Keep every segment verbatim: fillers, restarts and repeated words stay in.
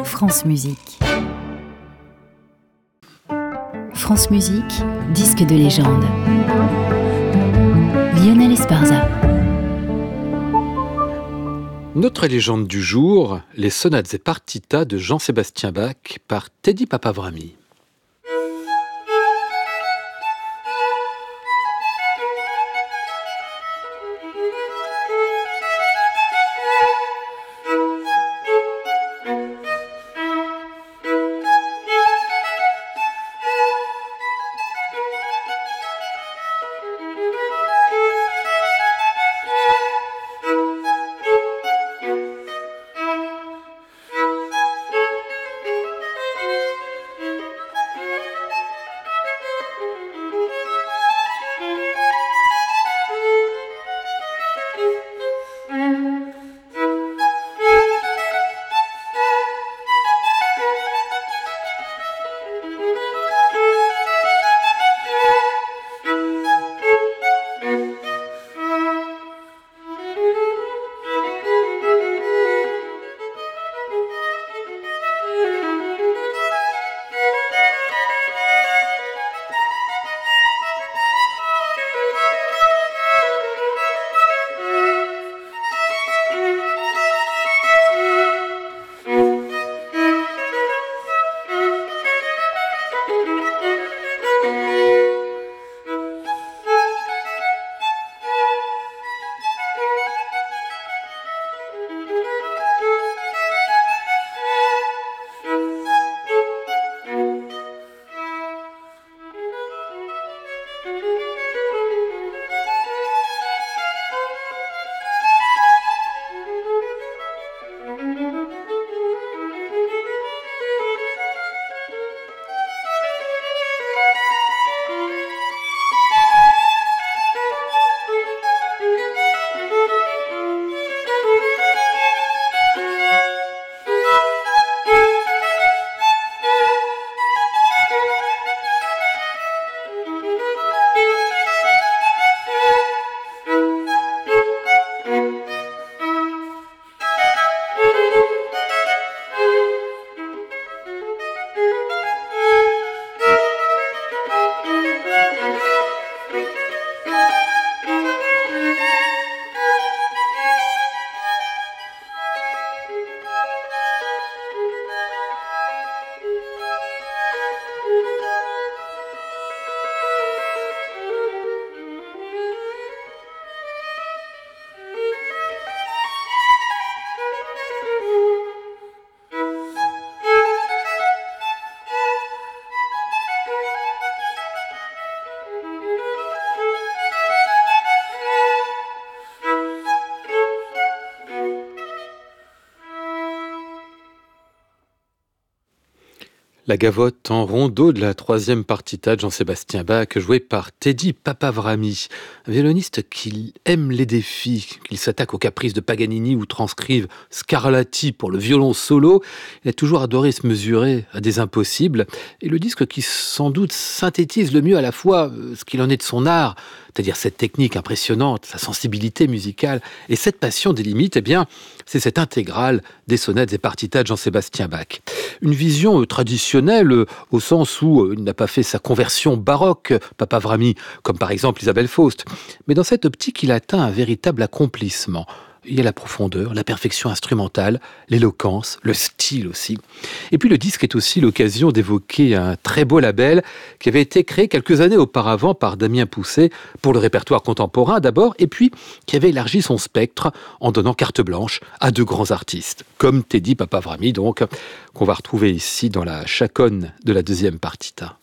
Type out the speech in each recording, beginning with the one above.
France Musique. France Musique, disque de légende. Lionel Esparza. Notre légende du jour, les sonates et partitas de Jean-Sébastien Bach par Teddy Papavrami. La gavotte en rondeau de la troisième partita de Jean-Sébastien Bach, jouée par Teddy Papavrami, un violoniste qui aime les défis, qu'il s'attaque aux caprices de Paganini ou transcrive Scarlatti pour le violon solo. Il a toujours adoré se mesurer à des impossibles, et le disque qui sans doute synthétise le mieux à la fois ce qu'il en est de son art, c'est-à-dire cette technique impressionnante, sa sensibilité musicale et cette passion des limites, eh bien, c'est cette intégrale des sonates et partitas de Jean-Sébastien Bach. Une vision traditionnelle au sens où il n'a pas fait sa conversion baroque, Papavrami, comme par exemple Isabelle Faust. Mais dans cette optique, il atteint un véritable accomplissement. Il y a la profondeur, la perfection instrumentale, l'éloquence, le style aussi. Et puis le disque est aussi l'occasion d'évoquer un très beau label qui avait été créé quelques années auparavant par Damien Pousset pour le répertoire contemporain d'abord, et puis qui avait élargi son spectre en donnant carte blanche à de grands artistes, comme Teddy Papavrami donc, qu'on va retrouver ici dans la chaconne de la deuxième partita.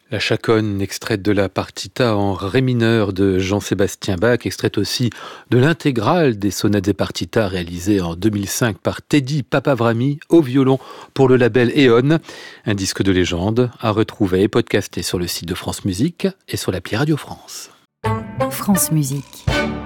La chaconne, extraite de la partita en ré mineur de Jean-Sébastien Bach, extraite aussi de l'intégrale des sonates et partitas réalisées en deux mille cinq par Teddy Papavrami au violon pour le label Eon. Un disque de légende à retrouver et podcasté sur le site de France Musique et sur l'appli Radio France. France Musique.